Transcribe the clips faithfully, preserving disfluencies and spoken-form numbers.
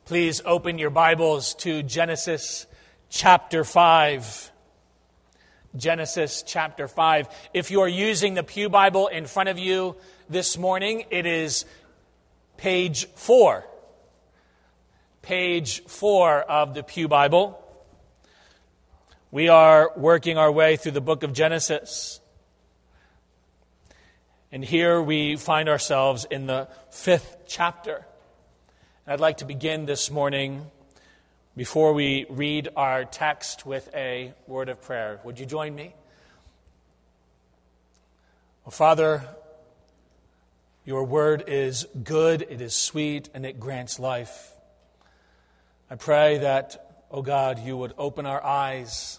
Please open your Bibles to Genesis chapter five. Genesis chapter five. If you are using the Pew Bible in front of you this morning, it is page four. Page four of the Pew Bible. We are working our way through the book of Genesis. And here we find ourselves in the fifth chapter. I'd like to begin this morning, before we read our text, with a word of prayer. Would you join me? Oh, Father, your word is good, it is sweet, and it grants life. I pray that, oh God, you would open our eyes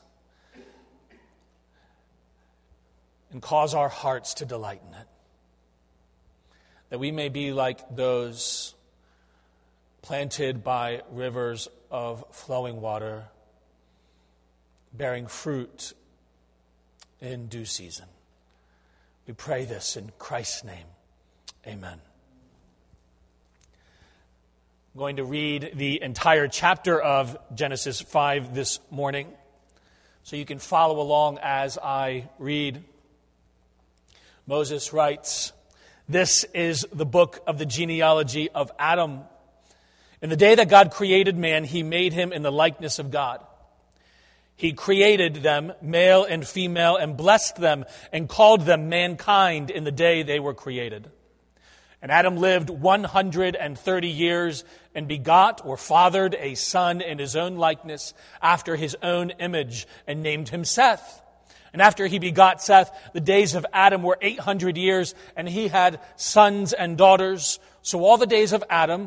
and cause our hearts to delight in it. That we may be like those planted by rivers of flowing water, bearing fruit in due season. We pray this in Christ's name. Amen. I'm going to read the entire chapter of Genesis five this morning, so you can follow along as I read. Moses writes, "This is the book of the genealogy of Adam. In the day that God created man, he made him in the likeness of God. He created them, male and female, and blessed them and called them mankind in the day they were created. And Adam lived one hundred thirty years and begot or fathered a son in his own likeness after his own image and named him Seth. And after he begot Seth, the days of Adam were eight hundred years, and he had sons and daughters. So all the days of Adam...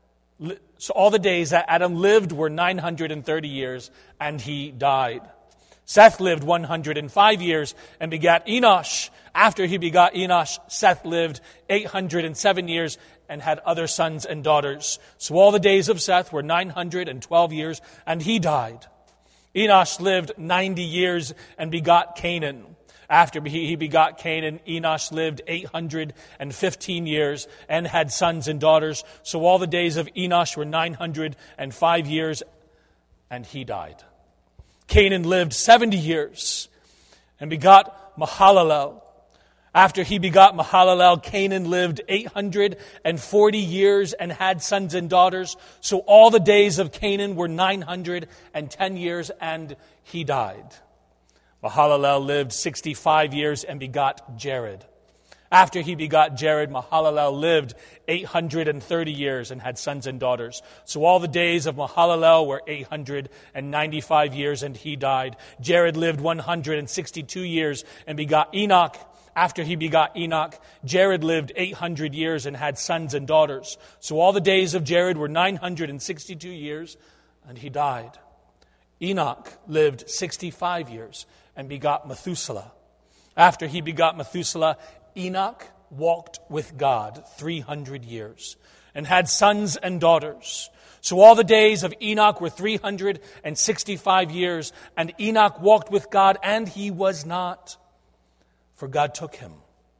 So all the days that Adam lived were nine hundred thirty years, and he died. Seth lived one hundred five years and begat Enosh. After he begot Enosh, Seth lived eight hundred seven years and had other sons and daughters. So all the days of Seth were nine hundred twelve years, and he died. Enosh lived ninety years and begot Canaan. After he begot Canaan, Enosh lived eight hundred fifteen years and had sons and daughters. So all the days of Enosh were nine hundred five years, and he died. Canaan lived seventy years and begot Mahalalel. After he begot Mahalalel, Canaan lived eight hundred forty years and had sons and daughters. So all the days of Canaan were nine hundred ten years, and he died. Mahalalel lived sixty-five years and begot Jared. After he begot Jared, Mahalalel lived eight hundred thirty years and had sons and daughters. So all the days of Mahalalel were eight hundred ninety-five years, and he died. Jared lived one hundred sixty-two years and begot Enoch. After he begot Enoch, Jared lived eight hundred years and had sons and daughters. So all the days of Jared were nine hundred sixty-two years, and he died. Enoch lived sixty-five years and begot Methuselah. After he begot Methuselah, Enoch walked with God three hundred years and had sons and daughters. So all the days of Enoch were three hundred sixty-five years, and Enoch walked with God, and he was not, for God took him.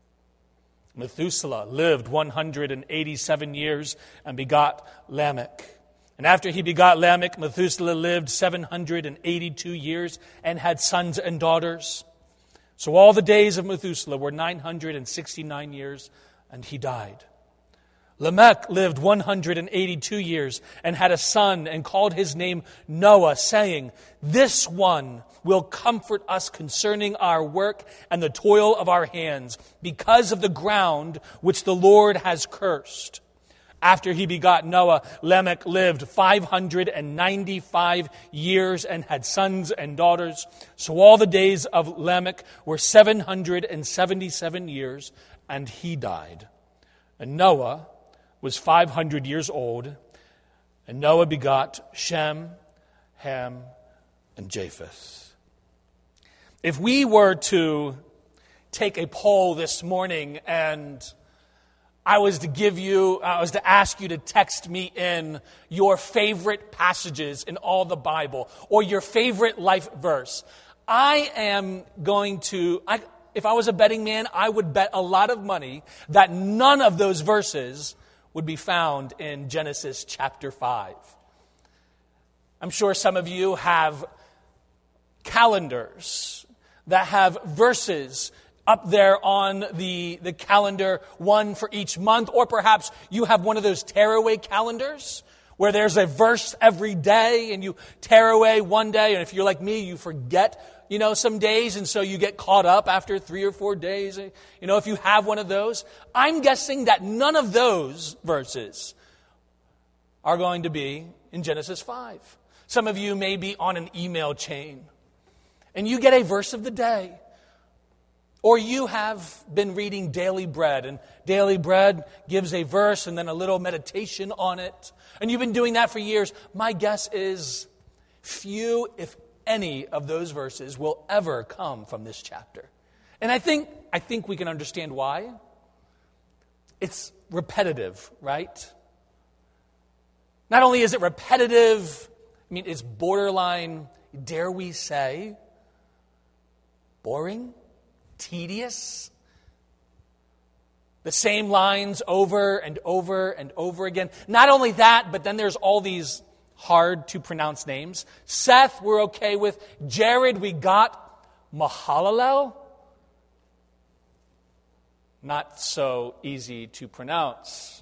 Methuselah lived one hundred eighty-seven years and begot Lamech. And after he begot Lamech, Methuselah lived seven hundred eighty-two years and had sons and daughters. So all the days of Methuselah were nine hundred sixty-nine years, and he died. Lamech lived one hundred eighty-two years and had a son and called his name Noah, saying, "This one will comfort us concerning our work and the toil of our hands, because of the ground which the Lord has cursed." After he begot Noah, Lamech lived five hundred ninety-five years and had sons and daughters. So all the days of Lamech were seven hundred seventy-seven years, and he died. And Noah was five hundred years old, and Noah begot Shem, Ham, and Japheth. If we were to take a poll this morning and I was to give you, I was to ask you to text me in your favorite passages in all the Bible or your favorite life verse, I am going to, I, if I was a betting man, I would bet a lot of money that none of those verses would be found in Genesis chapter five. I'm sure some of you have calendars that have verses up there on the, the calendar, one for each month, or perhaps you have one of those tearaway calendars where there's a verse every day and you tear away one day, and if you're like me, you forget, you know, some days, and so you get caught up after three or four days, you know, if you have one of those. I'm guessing that none of those verses are going to be in Genesis five. Some of you may be on an email chain, and you get a verse of the day. Or you have been reading Daily Bread, and Daily Bread gives a verse and then a little meditation on it. And you've been doing that for years. My guess is few, if any, of those verses will ever come from this chapter. And I think, I think we can understand why. It's repetitive, right? Not only is it repetitive, I mean, it's borderline, dare we say, boring, tedious. The same lines over and over and over again. Not only that, but then there's all these hard to pronounce names. Seth, we're okay with. Jared, we got. Mahalalel, not so easy to pronounce.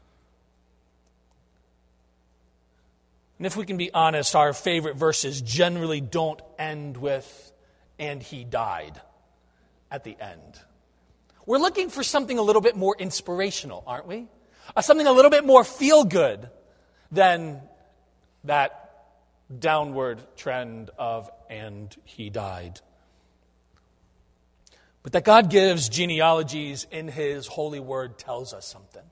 And if we can be honest, our favorite verses generally don't end with, and he died at the end. We're looking for something a little bit more inspirational, aren't we? Uh, something a little bit more feel-good than that downward trend of, and he died. But that God gives genealogies in His holy word tells us something.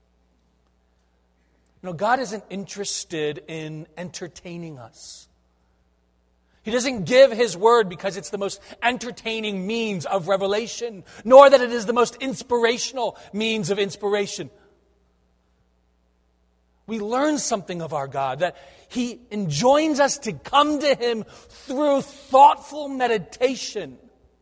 You know, God isn't interested in entertaining us. He doesn't give His word because it's the most entertaining means of revelation, nor that it is the most inspirational means of inspiration. We learn something of our God, that He enjoins us to come to Him through thoughtful meditation.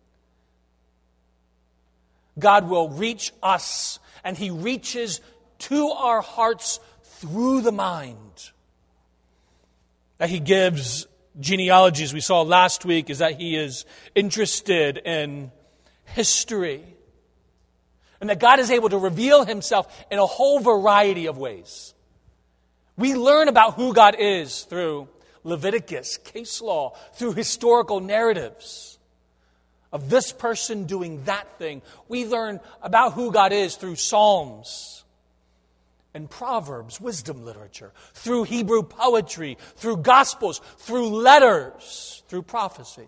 God will reach us, and He reaches to our hearts through the mind. That He gives genealogies, we saw last week, is that He is interested in history. And that God is able to reveal Himself in a whole variety of ways. We learn about who God is through Leviticus, case law, through historical narratives of this person doing that thing. We learn about who God is through Psalms and Proverbs, wisdom literature, through Hebrew poetry, through Gospels, through letters, through prophecy,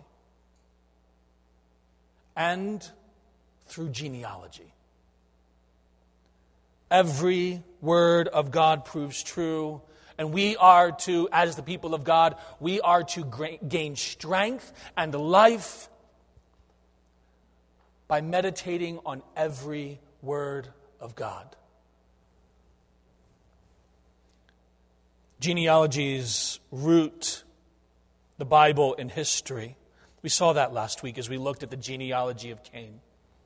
and through genealogy. Every word of God proves true, and we are to, as the people of God, we are to gain strength and life by meditating on every word of God. Genealogies root the Bible in history. We saw that last week as we looked at the genealogy of Cain.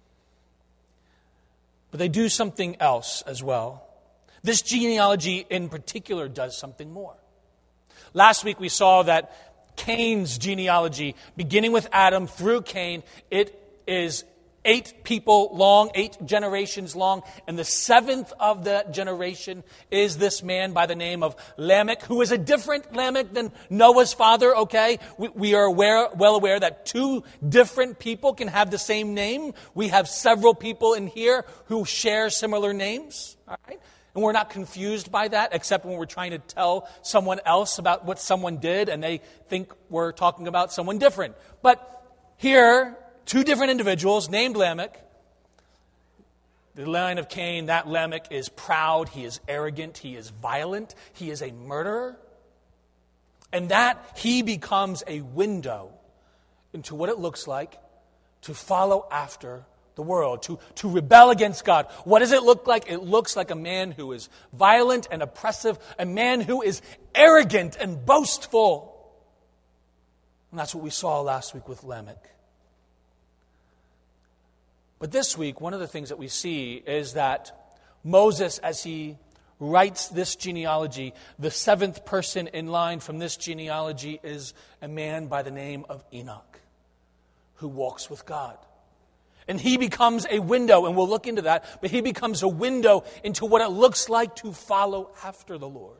But they do something else as well. This genealogy in particular does something more. Last week we saw that Cain's genealogy, beginning with Adam through Cain, it is eight people long, eight generations long, and the seventh of that generation is this man by the name of Lamech, who is a different Lamech than Noah's father, okay? We, we are aware, well aware that two different people can have the same name. We have several people in here who share similar names, all right? And we're not confused by that, except when we're trying to tell someone else about what someone did, and they think we're talking about someone different. But here, two different individuals named Lamech. The line of Cain, that Lamech is proud, he is arrogant, he is violent, he is a murderer. And that he becomes a window into what it looks like to follow after the world, to, to rebel against God. What does it look like? It looks like a man who is violent and oppressive, a man who is arrogant and boastful. And that's what we saw last week with Lamech. But this week, one of the things that we see is that Moses, as he writes this genealogy, the seventh person in line from this genealogy is a man by the name of Enoch, who walks with God. And he becomes a window, and we'll look into that, but he becomes a window into what it looks like to follow after the Lord.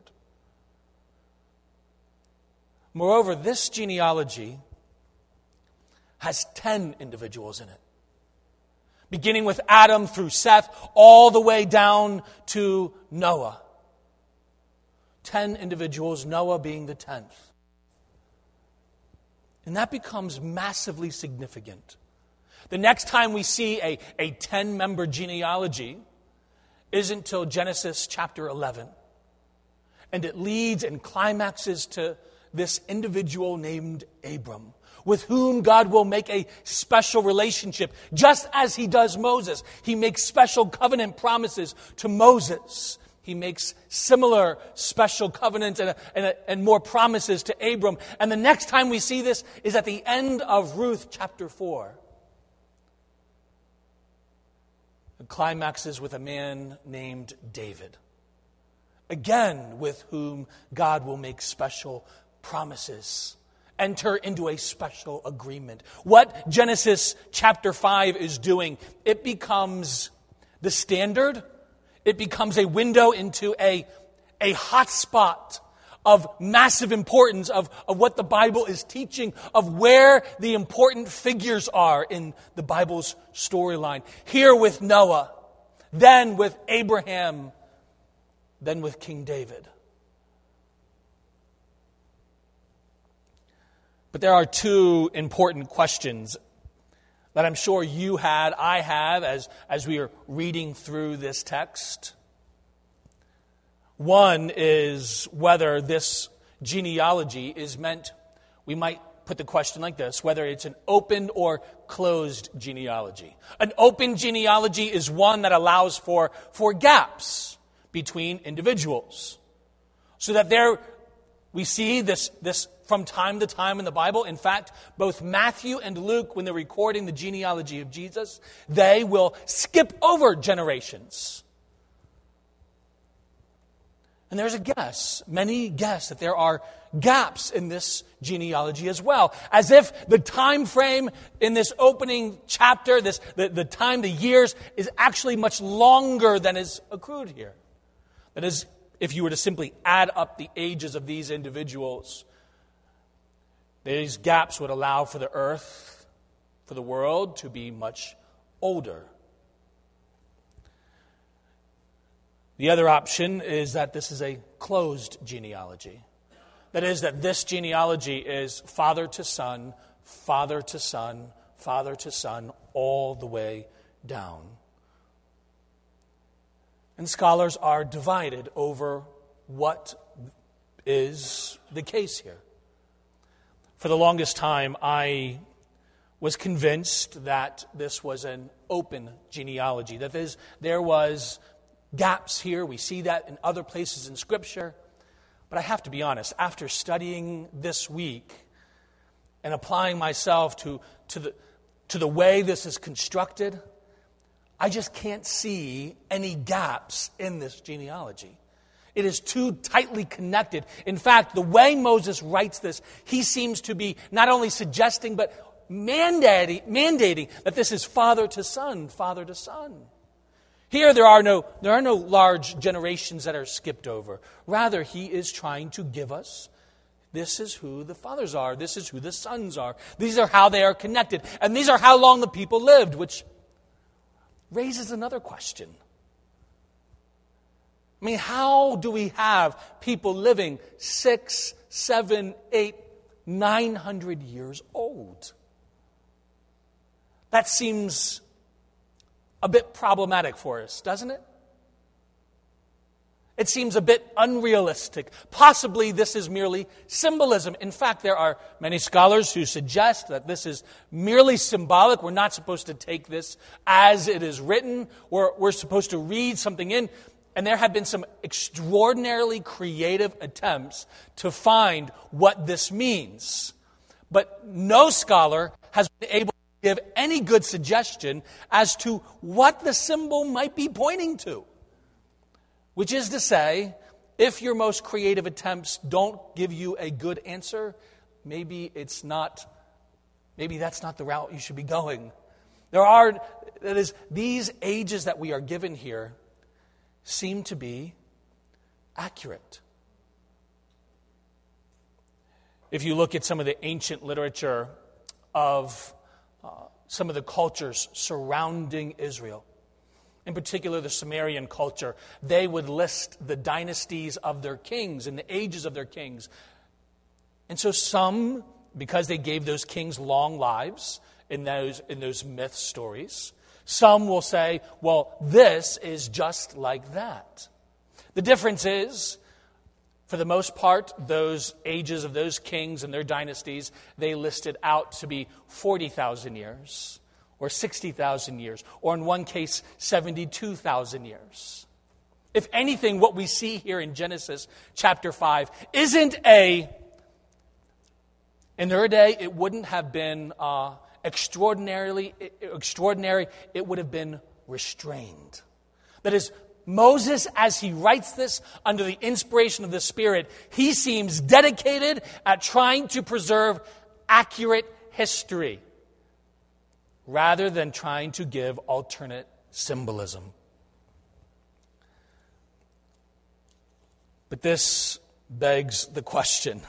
Moreover, this genealogy has ten individuals in it, beginning with Adam through Seth, all the way down to Noah. Ten individuals, Noah being the tenth. And that becomes massively significant. The next time we see a, a ten-member genealogy isn't until Genesis chapter eleven. And it leads and climaxes to this individual named Abram, with whom God will make a special relationship, just as he does Moses. He makes special covenant promises to Moses. He makes similar special covenants and, and, and more promises to Abram. And the next time we see this is at the end of Ruth chapter four. It climaxes with a man named David, again with whom God will make special promises, enter into a special agreement. What Genesis chapter five is doing, it becomes the standard. It becomes a window into a, a hot spot of massive importance of, of what the Bible is teaching, of where the important figures are in the Bible's storyline. Here with Noah, then with Abraham, then with King David. But there are two important questions that I'm sure you had, I have, as, as we are reading through this text. One is whether this genealogy is meant, we might put the question like this, whether it's an open or closed genealogy. An open genealogy is one that allows for, for gaps between individuals. So that there, we see this, this from time to time in the Bible. In fact, both Matthew and Luke, when they're recording the genealogy of Jesus, they will skip over generations. And there's a guess, many guess that there are gaps in this genealogy as well. As if the time frame in this opening chapter, this the, the time, the years, is actually much longer than is accrued here. That is, if you were to simply add up the ages of these individuals, these gaps would allow for the earth, for the world, to be much older. The other option is that this is a closed genealogy. That is, that this genealogy is father to son, father to son, father to son, all the way down. And scholars are divided over what is the case here. For the longest time, I was convinced that this was an open genealogy, that is, there was gaps here. We see that in other places in Scripture. But I have to be honest, after studying this week and applying myself to, to, the, to the way this is constructed, I just can't see any gaps in this genealogy. It is too tightly connected. In fact, the way Moses writes this, he seems to be not only suggesting, but mandating, mandating that this is father to son, father to son. Here there are no there are no large generations that are skipped over. Rather, he is trying to give us, this is who the fathers are, this is who the sons are. These are how they are connected. And these are how long the people lived, which raises another question. I mean, how do we have people living six, seven, eight, nine hundred years old? That seems a bit problematic for us, doesn't it? It seems a bit unrealistic. Possibly this is merely symbolism. In fact, there are many scholars who suggest that this is merely symbolic. We're not supposed to take this as it is written. We're, we're supposed to read something in. And there have been some extraordinarily creative attempts to find what this means. But no scholar has been able to give any good suggestion as to what the symbol might be pointing to. Which is to say, if your most creative attempts don't give you a good answer, maybe it's not, maybe that's not the route you should be going. There are, that is, these ages that we are given here seem to be accurate. If you look at some of the ancient literature of uh, some of the cultures surrounding Israel, in particular the Sumerian culture, they would list the dynasties of their kings and the ages of their kings. And so some, because they gave those kings long lives in those, in those myth stories, some will say, well, this is just like that. The difference is, for the most part, those ages of those kings and their dynasties, they listed out to be forty thousand years, or sixty thousand years, or in one case, seventy-two thousand years. If anything, what we see here in Genesis chapter five isn't a, in their day, it wouldn't have been uh, extraordinarily extraordinary, it would have been restrained. That is, Moses, as he writes this under the inspiration of the Spirit, he seems dedicated at trying to preserve accurate history rather than trying to give alternate symbolism. But this begs the question,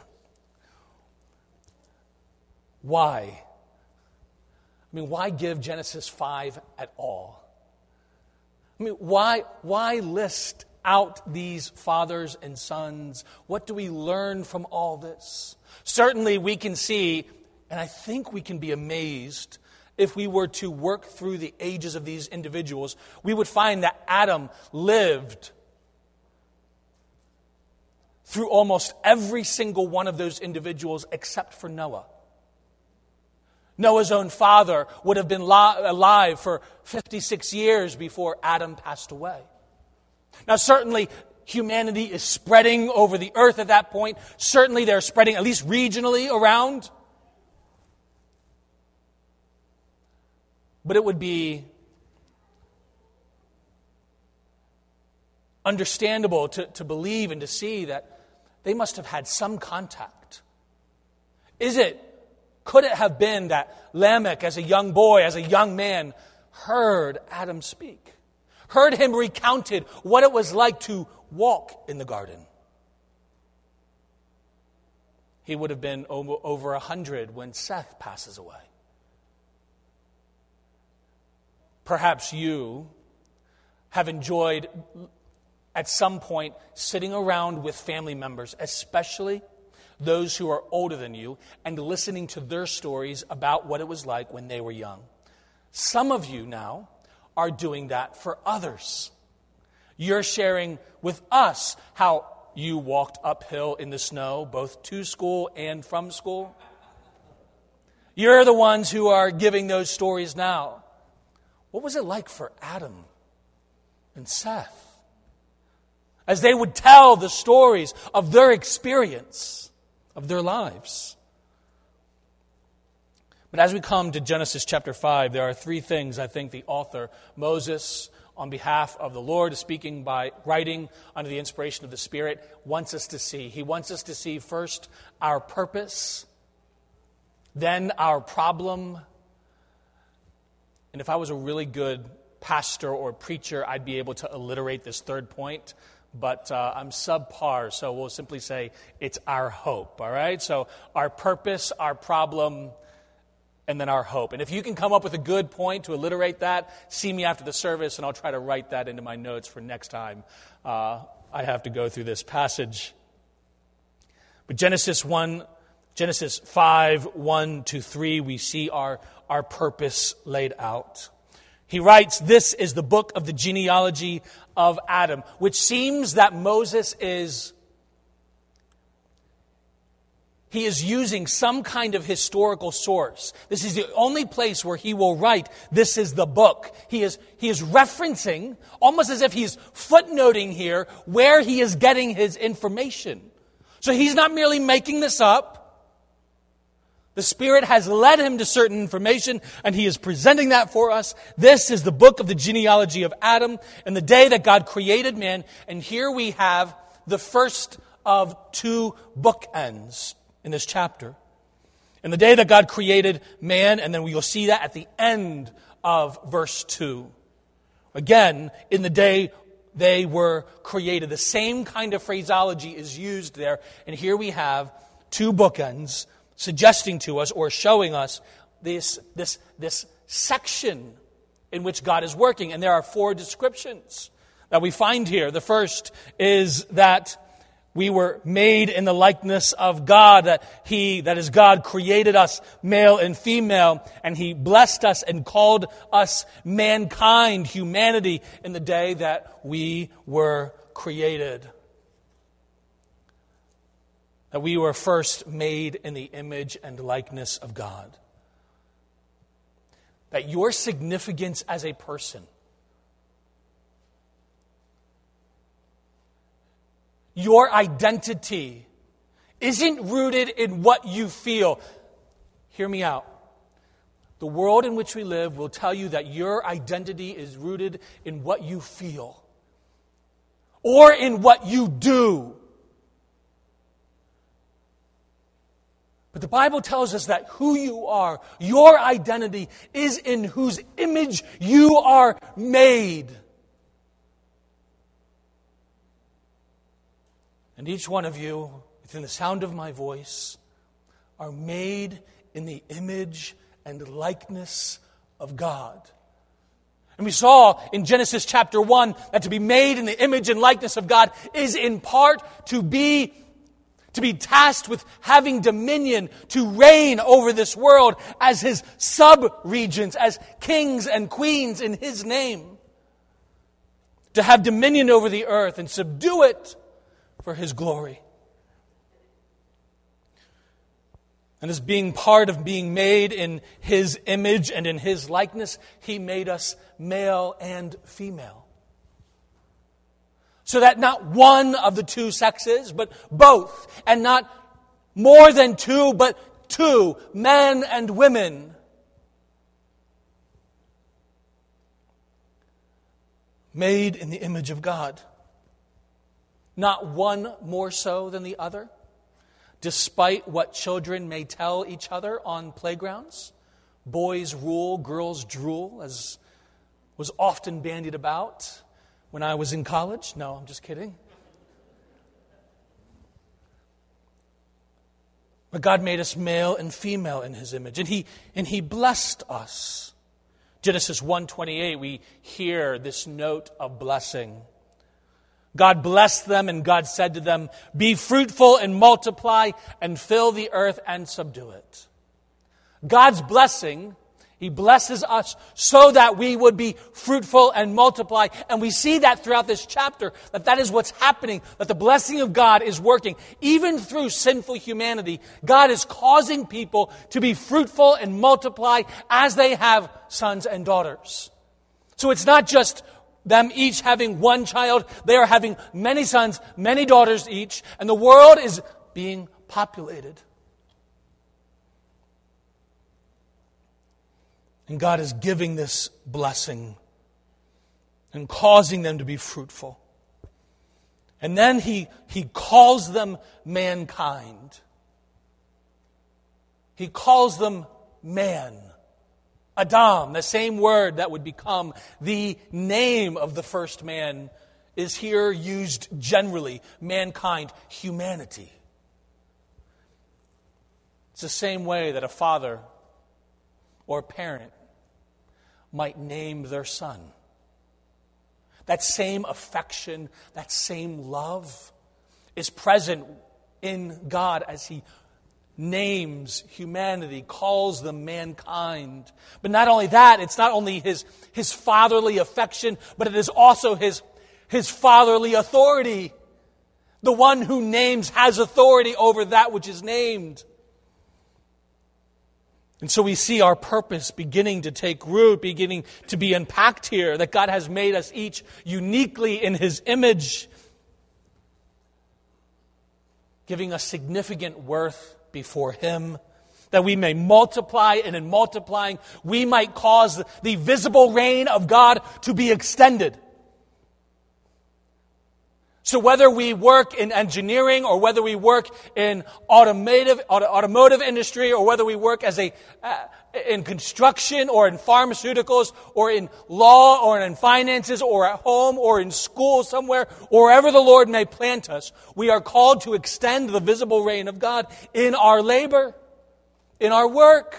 why? I mean, why give Genesis five at all? I mean, why, why list out these fathers and sons? What do we learn from all this? Certainly we can see, and I think we can be amazed, if we were to work through the ages of these individuals, we would find that Adam lived through almost every single one of those individuals except for Noah. Noah's own father would have been alive for fifty-six years before Adam passed away. Now, certainly, humanity is spreading over the earth at that point. Certainly, they're spreading, at least regionally, around. But it would be understandable to, to believe and to see that they must have had some contact. Is it Could it have been that Lamech, as a young boy, as a young man, heard Adam speak? Heard him recounted what it was like to walk in the garden? He would have been over a hundred when Seth passes away. Perhaps you have enjoyed at some point sitting around with family members, especially those who are older than you, and listening to their stories about what it was like when they were young. Some of you now are doing that for others. You're sharing with us how you walked uphill in the snow, both to school and from school. You're the ones who are giving those stories now. What was it like for Adam and Seth as they would tell the stories of their experience, of their lives? But as we come to Genesis chapter five, there are three things I think the author, Moses, on behalf of the Lord, speaking by writing under the inspiration of the Spirit, wants us to see. He wants us to see first our purpose, then our problem. And if I was a really good pastor or preacher, I'd be able to alliterate this third point. But uh, I'm subpar, so we'll simply say it's our hope, all right? So our purpose, our problem, and then our hope. And if you can come up with a good point to alliterate that, see me after the service, and I'll try to write that into my notes for next time uh, I have to go through this passage. But Genesis one, Genesis five, one to three, we see our, our purpose laid out. He writes, "This is the book of the genealogy of Adam," which seems that Moses is, he is using some kind of historical source. This is the only place where he will write, "This is the book." He is, he is referencing, almost as if he's footnoting here, where he is getting his information. So he's not merely making this up. The Spirit has led him to certain information, and he is presenting that for us. This is the book of the genealogy of Adam and the day that God created man. And here we have the first of two bookends in this chapter. In the day that God created man, and then we will see that at the end of verse two. Again, in the day they were created. The same kind of phraseology is used there. And here we have two bookends suggesting to us or showing us this, this, this section in which God is working. And there are four descriptions that we find here. The first is that we were made in the likeness of God, that He, that is God, created us male and female, and He blessed us and called us mankind, humanity, in the day that we were created. That we were first made in the image and likeness of God. That your significance as a person, your identity, isn't rooted in what you feel. Hear me out. The world in which we live will tell you that your identity is rooted in what you feel or in what you do. But the Bible tells us that who you are, your identity, is in whose image you are made. And each one of you, within the sound of my voice, are made in the image and likeness of God. And we saw in Genesis chapter one that to be made in the image and likeness of God is in part to be to be tasked with having dominion, to reign over this world as His sub-regions, as kings and queens in His name. To have dominion over the earth and subdue it for His glory. And as being part of being made in His image and in His likeness, He made us male and female. So that not one of the two sexes, but both. And not more than two, but two, men and women. Made in the image of God. Not one more so than the other, despite what children may tell each other on playgrounds. Boys rule, girls drool, as was often bandied about when I was in college. No, I'm just kidding. But God made us male and female in His image, and He and He blessed us. Genesis one twenty-eight, we hear this note of blessing. God blessed them, and God said to them, "Be fruitful and multiply and fill the earth and subdue it." God's blessing, He blesses us so that we would be fruitful and multiply. And we see that throughout this chapter, that that is what's happening, that the blessing of God is working. Even through sinful humanity, God is causing people to be fruitful and multiply as they have sons and daughters. So it's not just them each having one child. They are having many sons, many daughters each, and the world is being populated. And God is giving this blessing and causing them to be fruitful. And then He, he calls them mankind. He calls them man. Adam, the same word that would become the name of the first man, is here used generally. Mankind, humanity. It's the same way that a father or a parent might name their son. That same affection, that same love is present in God as He names humanity, calls them mankind. But not only that, it's not only His, his fatherly affection, but it is also His, his fatherly authority. The one who names has authority over that which is named. And so we see our purpose beginning to take root, beginning to be unpacked here, that God has made us each uniquely in His image, giving us significant worth before Him, that we may multiply, and in multiplying, we might cause the visible reign of God to be extended. So whether we work in engineering, or whether we work in automotive, auto, automotive industry, or whether we work as a uh, in construction, or in pharmaceuticals, or in law, or in finances, or at home, or in school somewhere, or wherever the Lord may plant us, we are called to extend the visible reign of God in our labor, in our work.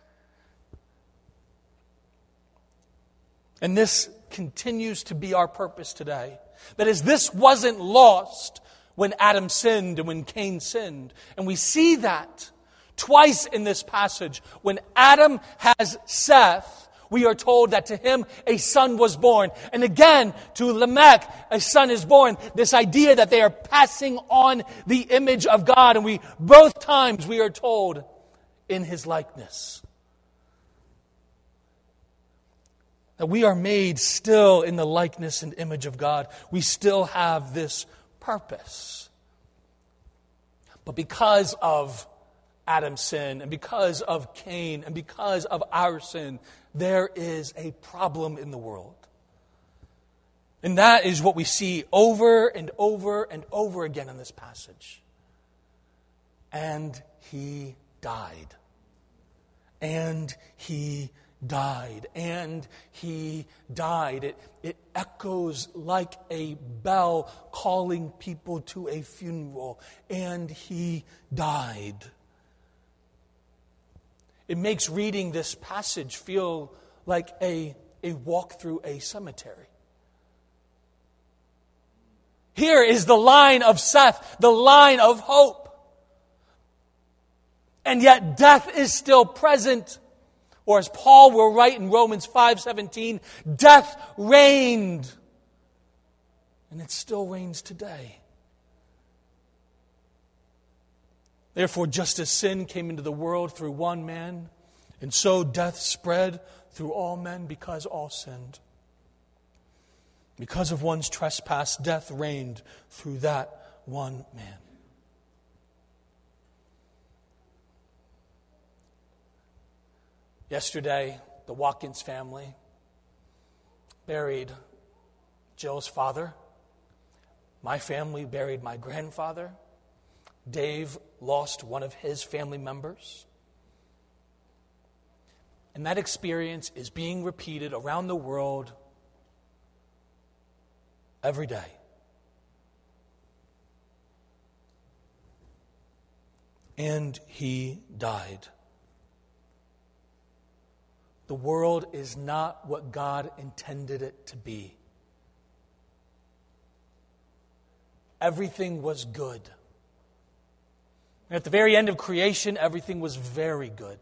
And this continues to be our purpose today. That is, this wasn't lost when Adam sinned and when Cain sinned. And we see that twice in this passage. When Adam has Seth, we are told that to him a son was born. And again, to Lamech, a son is born. This idea that they are passing on the image of God. And we, both times we are told, in his likeness. That we are made still in the likeness and image of God. We still have this purpose. But because of Adam's sin, and because of Cain, and because of our sin, there is a problem in the world. And that is what we see over and over and over again in this passage. And he died. And he died. And he died. It, it echoes like a bell calling people to a funeral. And he died. It makes reading this passage feel like a, a walk through a cemetery. Here is the line of Seth, the line of hope. And yet death is still present. Or as Paul will write in Romans five seventeen, death reigned. And it still reigns today. Therefore, just as sin came into the world through one man, and so death spread through all men because all sinned. Because of one's trespass, death reigned through that one man. Yesterday, the Watkins family buried Jill's father. My family buried my grandfather. Dave lost one of his family members. And that experience is being repeated around the world every day. And he died. The world is not what God intended it to be. Everything was good. And at the very end of creation, everything was very good.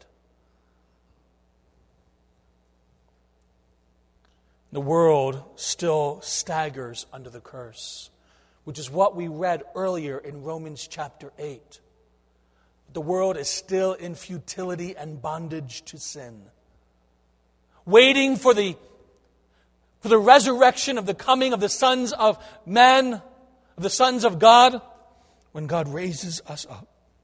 The world still staggers under the curse, which is what we read earlier in Romans chapter eight. The world is still in futility and bondage to sin, waiting for the, for the resurrection of the coming of the sons of men, of the sons of God, when God raises us up.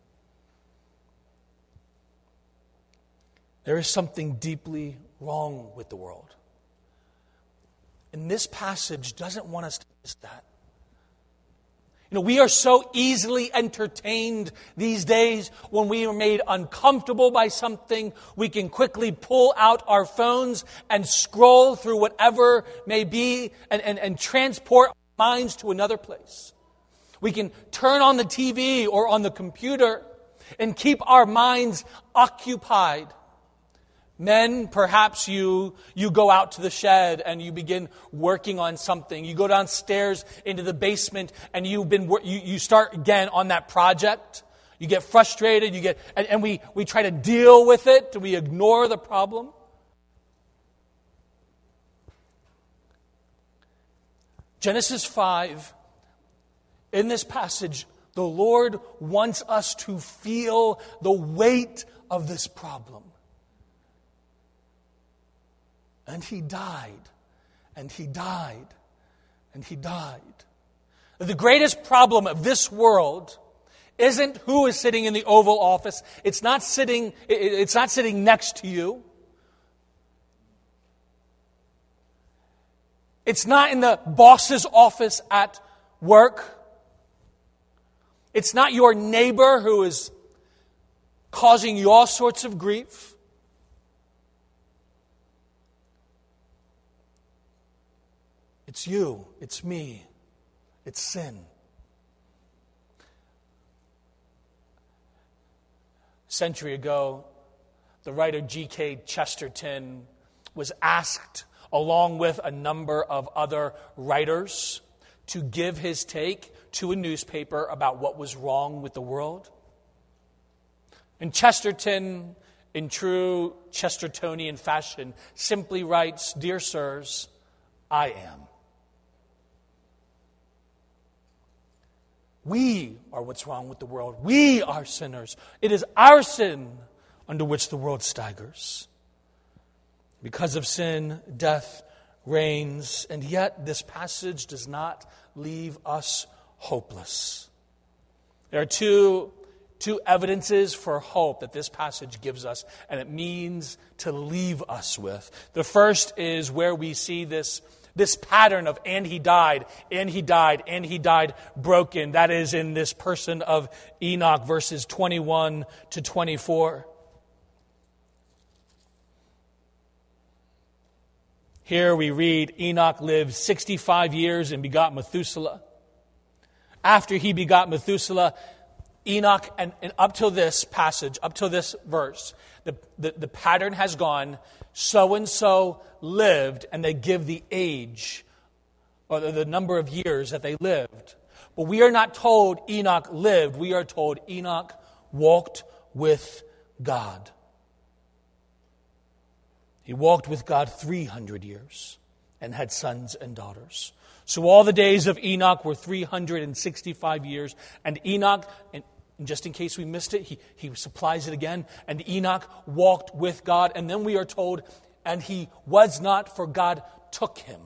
There is something deeply wrong with the world. And this passage doesn't want us to miss that. You know, we are so easily entertained these days. When we are made uncomfortable by something, we can quickly pull out our phones and scroll through whatever may be and, and, and transport our minds to another place. We can turn on the T V or on the computer and keep our minds occupied. Men, perhaps you you go out to the shed and you begin working on something. You go downstairs into the basement and you've been you, you start again on that project. You get frustrated. You get and, and we we try to deal with it. We ignore the problem. Genesis five, in this passage, the Lord wants us to feel the weight of this problem. And he died, and he died, and he died. The greatest problem of this world isn't who is sitting in the Oval Office. It's not sitting, it's not sitting next to you. It's not in the boss's office at work. It's not your neighbor who is causing you all sorts of grief. It's you. It's me. It's sin. A century ago, the writer G K Chesterton was asked, along with a number of other writers, to give his take to a newspaper about what was wrong with the world. And Chesterton, in true Chestertonian fashion, simply writes, "Dear sirs, I am." We are what's wrong with the world. We are sinners. It is our sin under which the world staggers. Because of sin, death reigns, and yet this passage does not leave us hopeless. There are two, two evidences for hope that this passage gives us, and it means to leave us with. The first is where we see this, this pattern of and he died, and he died, and he died broken. That is in this person of Enoch, verses twenty-one to twenty-four. Here we read, Enoch lived sixty-five years and begot Methuselah. After he begot Methuselah, Enoch, and, and up till this passage, up till this verse, the, the, the pattern has gone, so-and-so lived, and they give the age, or the, the number of years that they lived. But we are not told Enoch lived. We are told Enoch walked with God. He walked with God three hundred years and had sons and daughters. So all the days of Enoch were three hundred sixty-five years. And Enoch, and just in case we missed it, he, he supplies it again. And Enoch walked with God. And then we are told, and he was not, for God took him.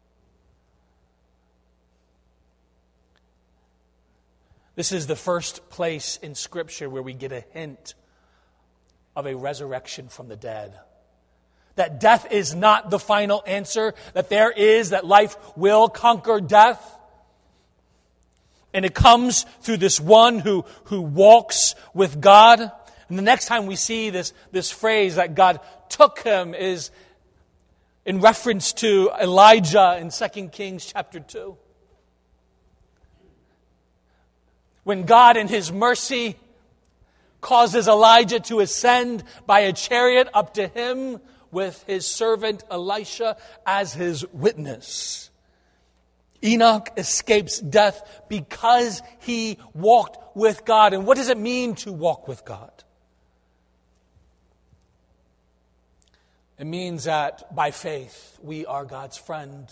This is the first place in Scripture where we get a hint of a resurrection from the dead. That death is not the final answer, that there is, that life will conquer death. And it comes through this one who, who walks with God. And the next time we see this, this phrase that God took him is in reference to Elijah in Second Kings chapter two. When God in his mercy causes Elijah to ascend by a chariot up to him, with his servant Elisha as his witness. Enoch escapes death because he walked with God. And what does it mean to walk with God? It means that by faith we are God's friend.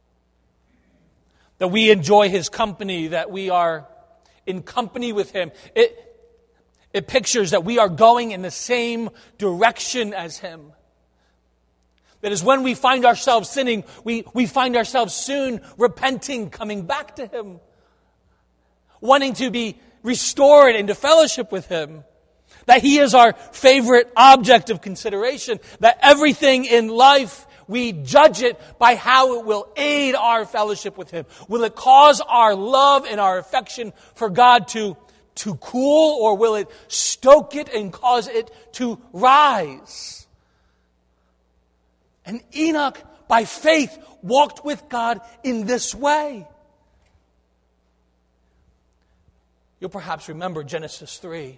That we enjoy his company, that we are in company with him. It, it pictures that we are going in the same direction as him. That is, when we find ourselves sinning, we, we find ourselves soon repenting, coming back to him, wanting to be restored into fellowship with him. That he is our favorite object of consideration. That everything in life, we judge it by how it will aid our fellowship with him. Will it cause our love and our affection for God to, to cool, or will it stoke it and cause it to rise? And Enoch, by faith, walked with God in this way. You'll perhaps remember Genesis three,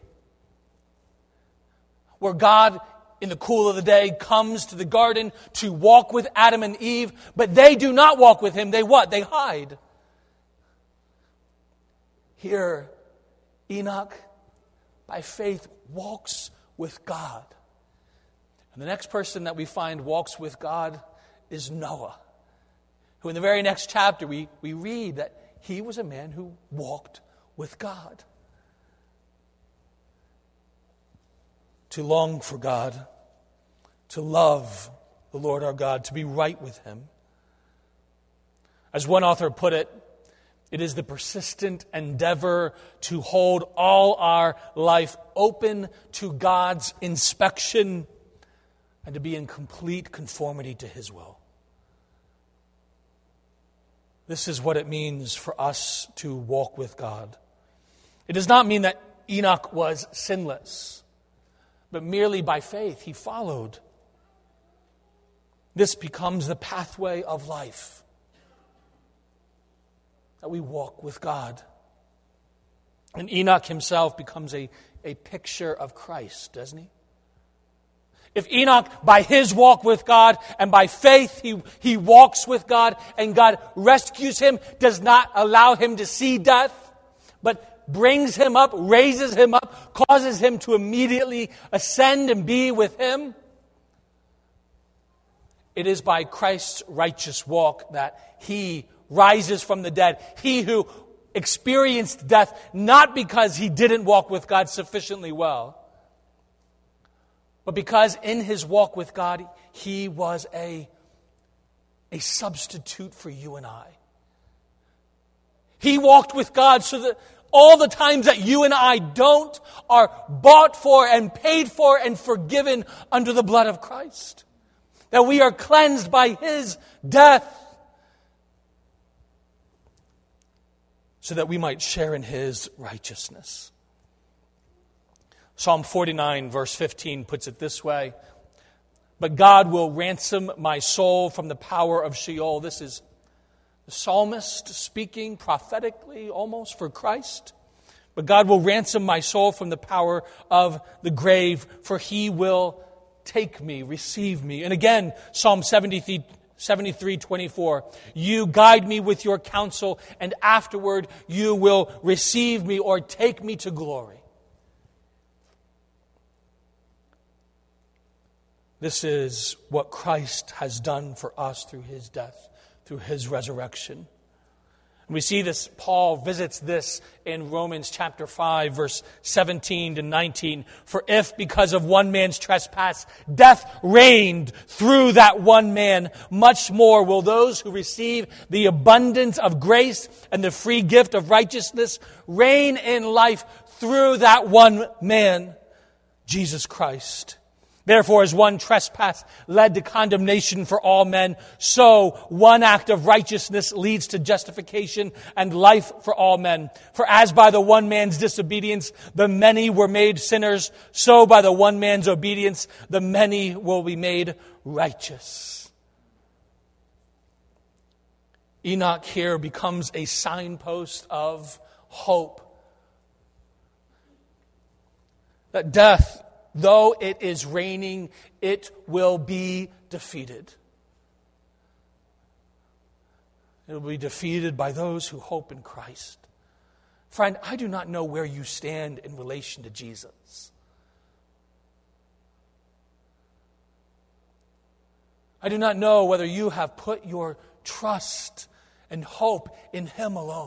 where God, in the cool of the day, comes to the garden to walk with Adam and Eve, but they do not walk with him. They what? They hide. Here, Enoch, by faith, walks with God. And the next person that we find walks with God is Noah, who in the very next chapter we, we read that he was a man who walked with God. To long for God, to love the Lord our God, to be right with him. As one author put it, It is the persistent endeavor to hold all our life open to God's inspection and to be in complete conformity to His will. This is what it means for us to walk with God. It does not mean that Enoch was sinless, but merely by faith he followed. This becomes the pathway of life, that we walk with God. And Enoch himself becomes a, a picture of Christ, doesn't he? If Enoch, by his walk with God and by faith, he, he walks with God and God rescues him, does not allow him to see death, but brings him up, raises him up, causes him to immediately ascend and be with him. It is by Christ's righteous walk that he rises from the dead. He who experienced death not because he didn't walk with God sufficiently well, but because in his walk with God, he was a, a substitute for you and I. He walked with God so that all the times that you and I don't are bought for and paid for and forgiven under the blood of Christ. That we are cleansed by His death so that we might share in His righteousness. Psalm forty-nine, verse fifteen puts it this way: "But God will ransom my soul from the power of Sheol." This is the psalmist speaking prophetically almost for Christ. "But God will ransom my soul from the power of the grave, for He will take me, receive me." And again, Psalm seventy-three twenty-four, "You guide me with your counsel, and afterward you will receive me," or take me to glory. This is what Christ has done for us through His death, through His resurrection. And we see this, Paul visits this in Romans chapter five, verse seventeen to nineteen. "For if because of one man's trespass death reigned through that one man, much more will those who receive the abundance of grace and the free gift of righteousness reign in life through that one man, Jesus Christ. Therefore, as one trespass led to condemnation for all men, so one act of righteousness leads to justification and life for all men. For as by the one man's disobedience the many were made sinners, so by the one man's obedience the many will be made righteous." Enoch here becomes a signpost of hope. That death, though it is reigning, it will be defeated. It will be defeated by those who hope in Christ. Friend, I do not know where you stand in relation to Jesus. I do not know whether you have put your trust and hope in Him alone.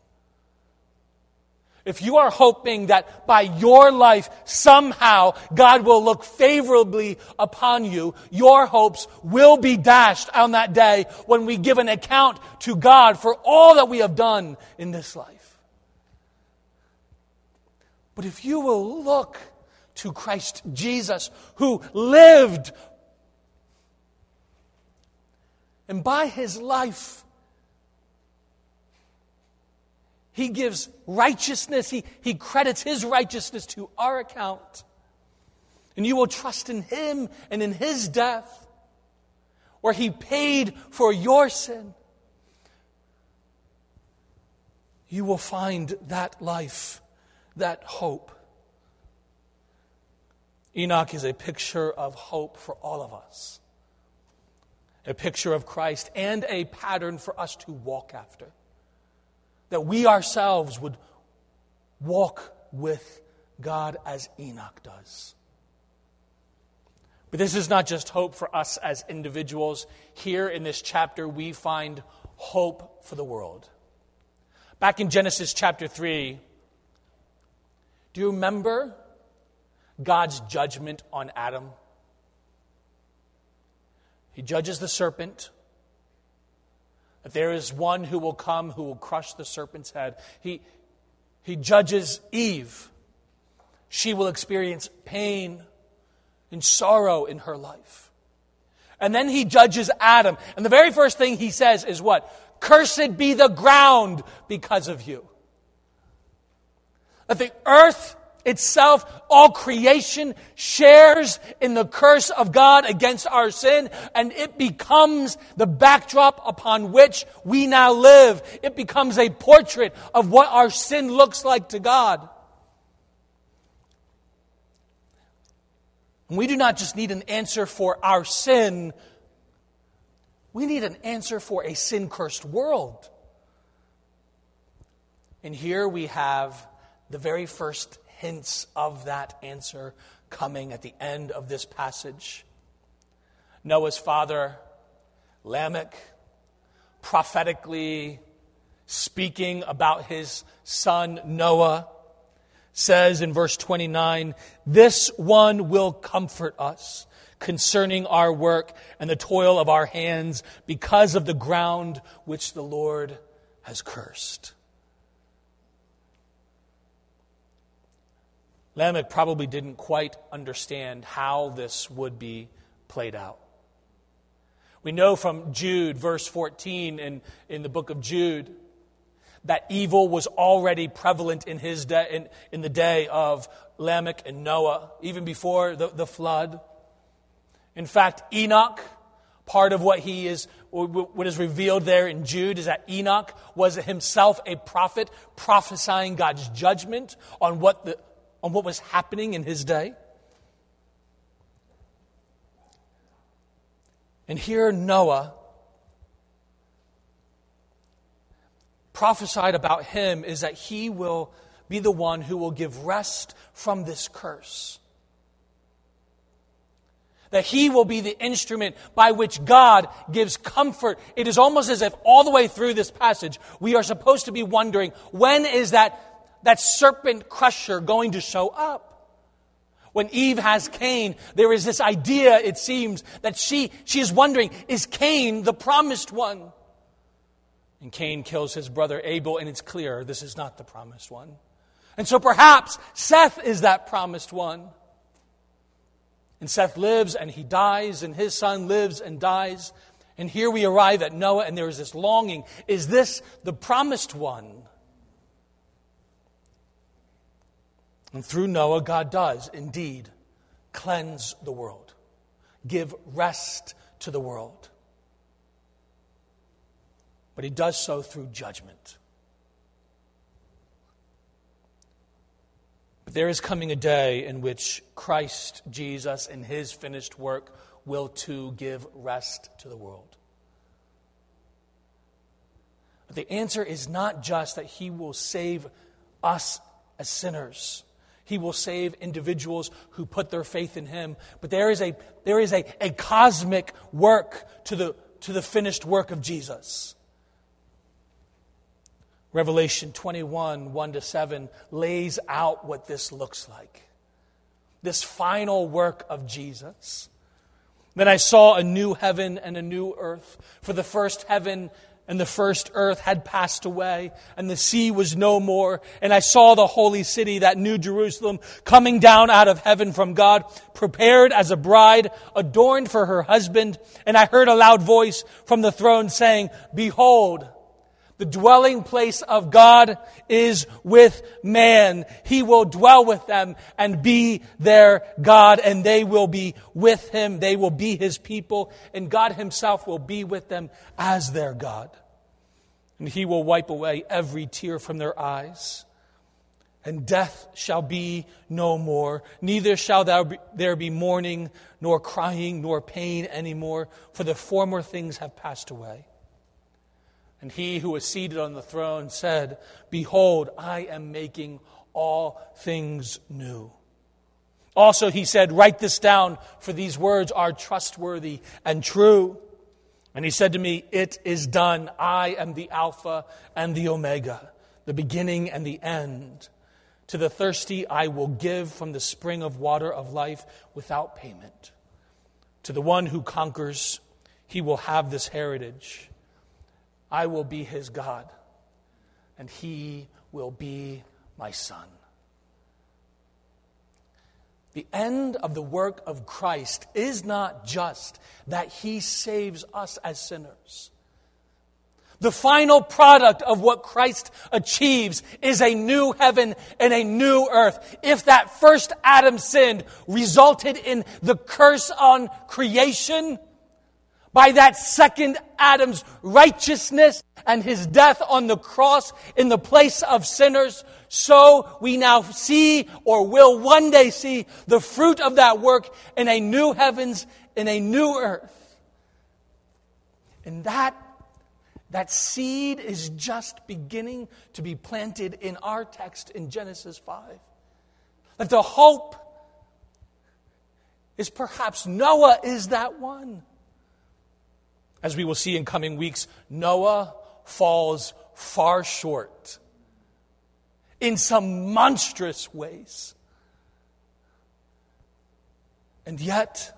If you are hoping that by your life somehow God will look favorably upon you, your hopes will be dashed on that day when we give an account to God for all that we have done in this life. But if you will look to Christ Jesus, who lived, and by His life He gives righteousness. He, he credits His righteousness to our account. And you will trust in Him and in His death, where He paid for your sin. You will find that life, that hope. Enoch is a picture of hope for all of us. A picture of Christ and a pattern for us to walk after. That we ourselves would walk with God as Enoch does. But this is not just hope for us as individuals. Here in this chapter, we find hope for the world. Back in Genesis chapter three, do you remember God's judgment on Adam? He judges the serpent. That there is one who will come who will crush the serpent's head. He, he judges Eve. She will experience pain and sorrow in her life. And then he judges Adam. And the very first thing he says is what? Cursed be the ground because of you. That the earth itself, all creation, shares in the curse of God against our sin, and it becomes the backdrop upon which we now live. It becomes a portrait of what our sin looks like to God. And we do not just need an answer for our sin, we need an answer for a sin-cursed world. And here we have the very first hints of that answer coming at the end of this passage. Noah's father, Lamech, prophetically speaking about his son Noah, says in verse twenty-nine, "This one will comfort us concerning our work and the toil of our hands because of the ground which the Lord has cursed." Lamech probably didn't quite understand how this would be played out. We know from Jude, verse fourteen in, in the book of Jude, that evil was already prevalent in his day, in, in the day of Lamech and Noah, even before the, the flood. In fact, Enoch, part of what he is, what is revealed there in Jude is that Enoch was himself a prophet prophesying God's judgment on what the on what was happening in his day. And here Noah prophesied about him is that he will be the one who will give rest from this curse. That he will be the instrument by which God gives comfort. It is almost as if all the way through this passage, we are supposed to be wondering, when is that that serpent crusher going to show up? When Eve has Cain, there is this idea, it seems, that she, she is wondering, is Cain the promised one? And Cain kills his brother Abel, and it's clear this is not the promised one. And so perhaps Seth is that promised one. And Seth lives and he dies, and his son lives and dies. And here we arrive at Noah, and there is this longing. Is this the promised one? And through Noah, God does indeed cleanse the world, give rest to the world. But he does so through judgment. But there is coming a day in which Christ Jesus and his finished work will too give rest to the world. But the answer is not just that he will save us as sinners. He will save individuals who put their faith in him. But there is a there is a, a cosmic work to the to the finished work of Jesus. Revelation twenty-one, one to seven lays out what this looks like. This final work of Jesus. Then I saw a new heaven and a new earth. For the first heaven and the first earth had passed away, and the sea was no more. And I saw the holy city, that new Jerusalem, coming down out of heaven from God, prepared as a bride, adorned for her husband. And I heard a loud voice from the throne saying, "Behold, the dwelling place of God is with man. He will dwell with them and be their God, and they will be with him. They will be his people, and God himself will be with them as their God. And he will wipe away every tear from their eyes. And death shall be no more. Neither shall there be mourning, nor crying, nor pain anymore, for the former things have passed away." And he who was seated on the throne said, "Behold, I am making all things new." Also he said, "Write this down, for these words are trustworthy and true." And he said to me, "It is done. I am the Alpha and the Omega, the beginning and the end. To the thirsty I will give from the spring of water of life without payment. To the one who conquers, he will have this heritage, I will be his God, and he will be my son. The end of the work of Christ is not just that he saves us as sinners. The final product of what Christ achieves is a new heaven and a new earth. If that first Adam sinned resulted in the curse on creation, by that second Adam's righteousness and his death on the cross in the place of sinners, so we now see, or will one day see, the fruit of that work in a new heavens, in a new earth. And that, that seed is just beginning to be planted in our text in Genesis five. That the hope is perhaps Noah is that one. As we will see in coming weeks, Noah falls far short in some monstrous ways. And yet,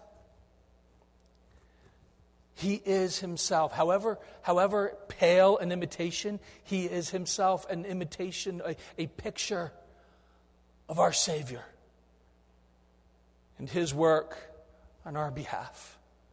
he is himself. However, however pale an imitation, he is himself an imitation, a, a picture of our Savior and his work on our behalf.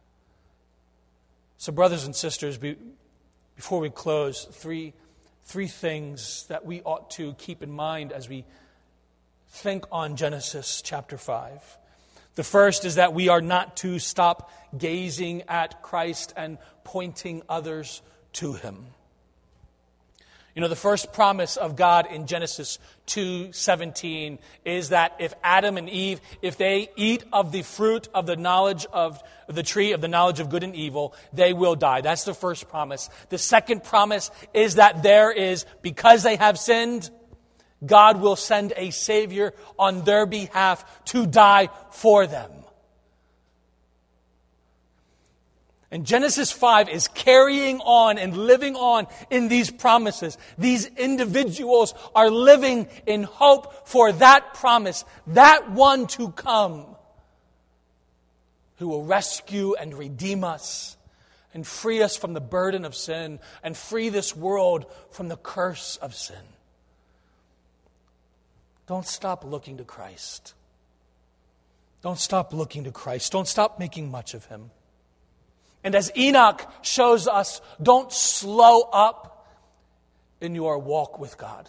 So, brothers and sisters, be, before we close, three, three things that we ought to keep in mind as we think on Genesis chapter five. The first is that we are not to stop gazing at Christ and pointing others to him. You know, the first promise of God in Genesis two seventeen is that if Adam and Eve, if they eat of the fruit of the knowledge of the tree of the knowledge of good and evil, they will die. That's the first promise. The second promise is that there is, because they have sinned, God will send a Savior on their behalf to die for them. And Genesis five is carrying on and living on in these promises. These individuals are living in hope for that promise, that one to come, who will rescue and redeem us and free us from the burden of sin and free this world from the curse of sin. Don't stop looking to Christ. Don't stop looking to Christ. Don't stop making much of him. And as Enoch shows us, don't slow up in your walk with God.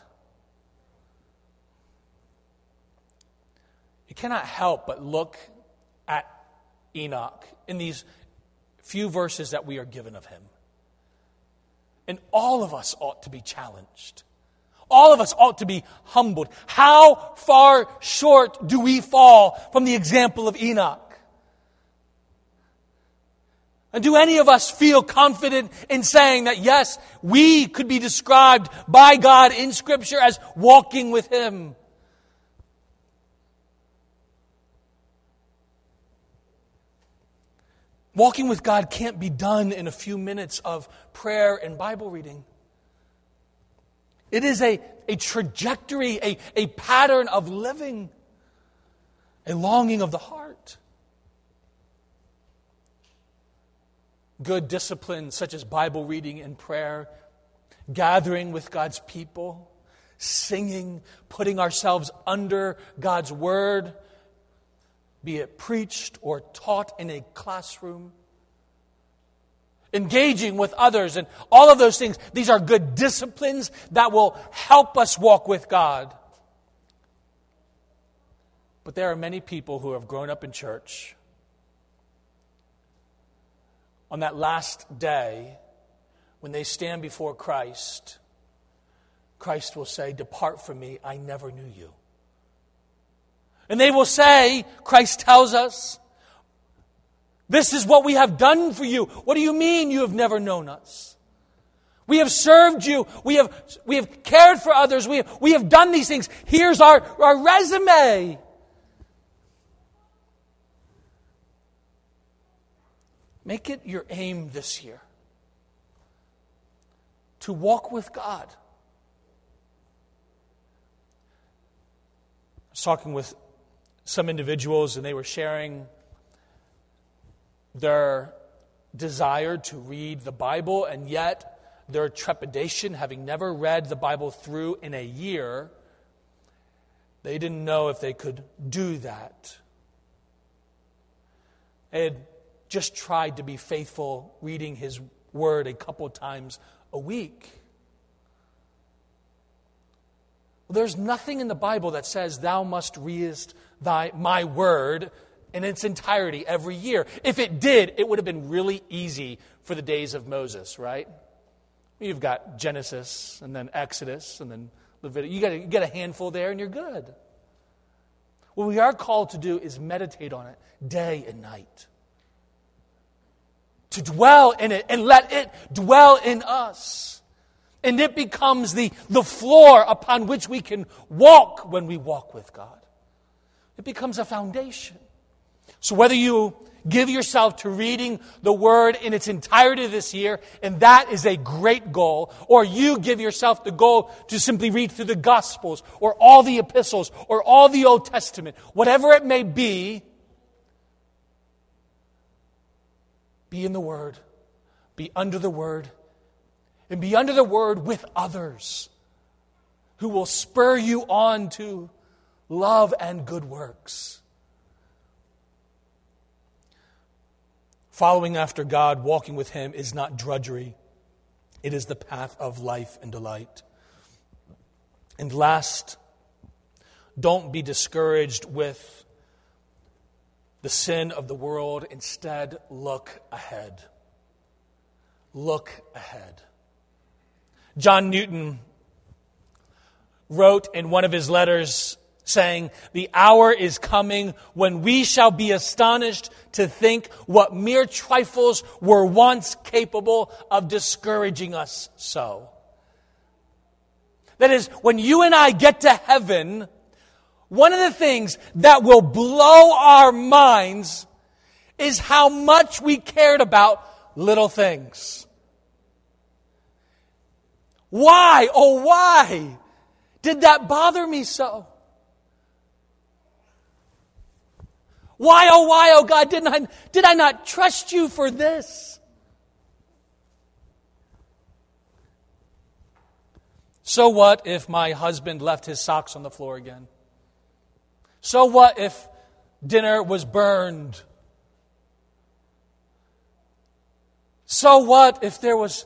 You cannot help but look at Enoch in these few verses that we are given of him. And all of us ought to be challenged. All of us ought to be humbled. How far short do we fall from the example of Enoch? And do any of us feel confident in saying that, yes, we could be described by God in Scripture as walking with him? Walking with God can't be done in a few minutes of prayer and Bible reading. It is a, a trajectory, a, a pattern of living, a longing of the heart. Good disciplines such as Bible reading and prayer, gathering with God's people, singing, putting ourselves under God's word, be it preached or taught in a classroom, engaging with others, and all of those things. These are good disciplines that will help us walk with God. But there are many people who have grown up in church. On that last day, when they stand before Christ, Christ will say, "Depart from me, I never knew you." And they will say, Christ tells us, "This is what we have done for you." What do you mean you have never known us? We have served you. We have, we have cared for others. We have, we have done these things. Here's our, our resume. Make it your aim this year to walk with God. I was talking with some individuals, and they were sharing their desire to read the Bible, and yet their trepidation, having never read the Bible through in a year, they didn't know if they could do that. They had just tried to be faithful reading his word a couple times a week. Well, there's nothing in the Bible that says thou must read thy my word in its entirety every year. If it did, it would have been really easy for the days of Moses, right? You've got Genesis and then Exodus and then Leviticus. You got you get a handful there and you're good. What we are called to do is meditate on it day and night. To dwell in it and let it dwell in us. And it becomes the, the floor upon which we can walk when we walk with God. It becomes a foundation. So whether you give yourself to reading the Word in its entirety this year, and that is a great goal, or you give yourself the goal to simply read through the Gospels, or all the epistles, or all the Old Testament, whatever it may be, be in the Word, be under the Word, and be under the Word with others who will spur you on to love and good works. Following after God, walking with Him, is not drudgery. It is the path of life and delight. And last, don't be discouraged with the sin of the world. Instead, look ahead. Look ahead. John Newton wrote in one of his letters saying, "The hour is coming when we shall be astonished to think what mere trifles were once capable of discouraging us so." That is, when you and I get to heaven, one of the things that will blow our minds is how much we cared about little things. Why, oh why, did that bother me so? Why, oh why, oh God, didn't I, did I not trust you for this? So what if my husband left his socks on the floor again? So what if dinner was burned? So what if there was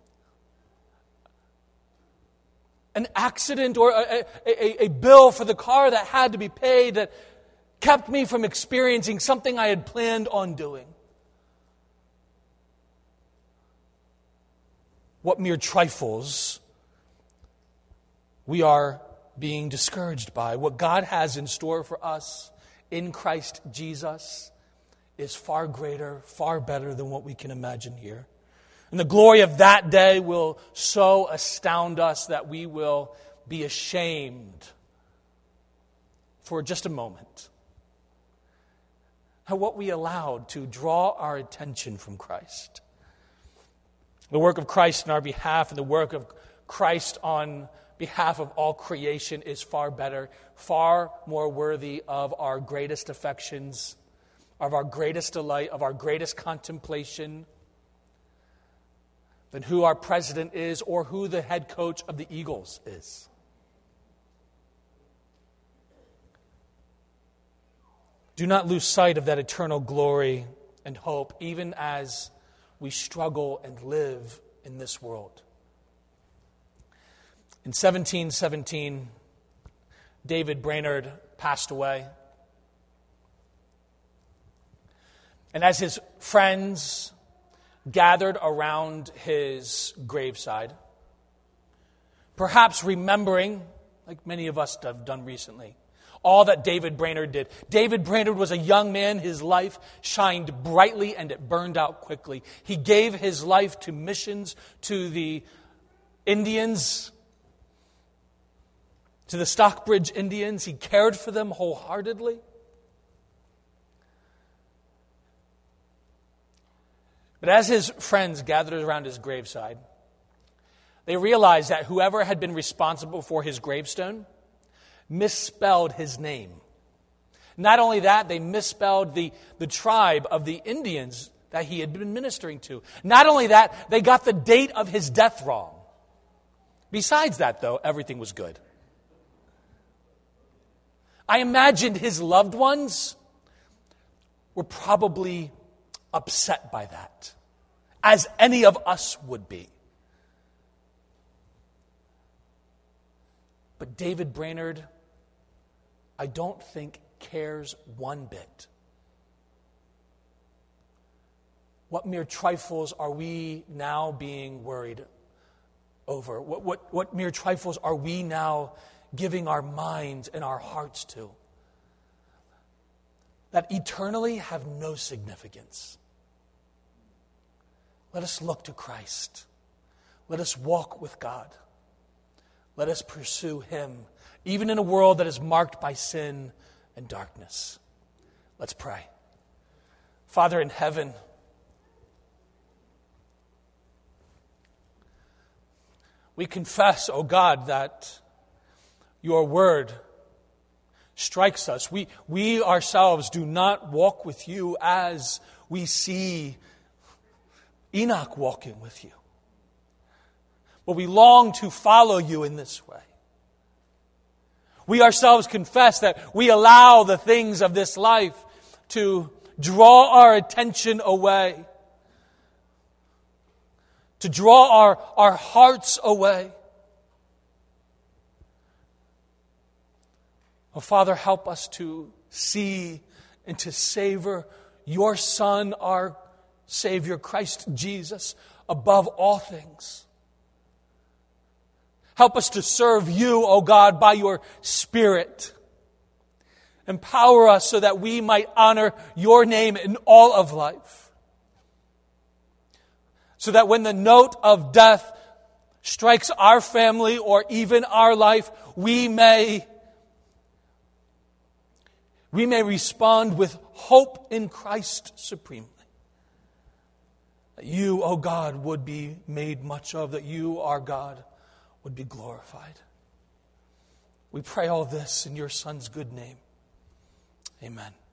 an accident or a, a, a bill for the car that had to be paid that kept me from experiencing something I had planned on doing? What mere trifles we are being discouraged by. What God has in store for us in Christ Jesus is far greater, far better than what we can imagine here. And the glory of that day will so astound us that we will be ashamed for just a moment at what we allowed to draw our attention from Christ. The work of Christ in our behalf and the work of Christ on behalf of all creation is far better, far more worthy of our greatest affections, of our greatest delight, of our greatest contemplation than who our president is or who the head coach of the Eagles is. Do not lose sight of that eternal glory and hope, even as we struggle and live in this world. In seventeen seventeen, David Brainerd passed away. And as his friends gathered around his graveside, perhaps remembering, like many of us have done recently, all that David Brainerd did. David Brainerd was a young man. His life shined brightly and it burned out quickly. He gave his life to missions, to the Indians, to the Stockbridge Indians. He cared for them wholeheartedly. But as his friends gathered around his graveside, they realized that whoever had been responsible for his gravestone misspelled his name. Not only that, they misspelled the, the tribe of the Indians that he had been ministering to. Not only that, they got the date of his death wrong. Besides that, though, everything was good. I imagined his loved ones were probably upset by that, as any of us would be. But David Brainerd, I don't think, cares one bit. What mere trifles are we now being worried over? What, what, what mere trifles are we now giving our minds and our hearts to that eternally have no significance? Let us look to Christ. Let us walk with God. Let us pursue Him, even in a world that is marked by sin and darkness. Let's pray. Father in heaven, we confess, O God, that your word strikes us. We, we ourselves do not walk with you as we see Enoch walking with you. But we long to follow you in this way. We ourselves confess that we allow the things of this life to draw our attention away, to draw our, our hearts away. Oh, Father, help us to see and to savor your Son, our Savior, Christ Jesus, above all things. Help us to serve you, O God, by your Spirit. Empower us so that we might honor your name in all of life. So that when the note of death strikes our family or even our life, we may, we may respond with hope in Christ supremely. That you, O God, would be made much of, that you, our God, would be glorified. We pray all this in your Son's good name. Amen.